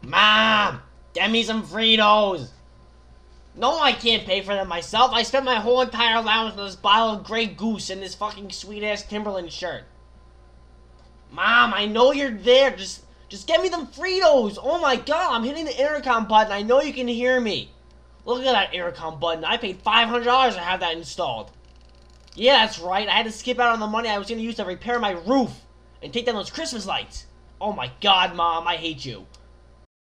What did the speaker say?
Mom, get me some Fritos. No, I can't pay for them myself. I spent my whole entire allowance on this bottle of Grey Goose and this fucking sweet-ass Timberland shirt. Mom, I know you're there. Just get me them Fritos. Oh my god, I'm hitting the intercom button. I know you can hear me. Look at that intercom button. I paid $500 to have that installed. Yeah, that's right. I had to skip out on the money I was going to use to repair my roof and take down those Christmas lights. Oh my god, Mom, I hate you.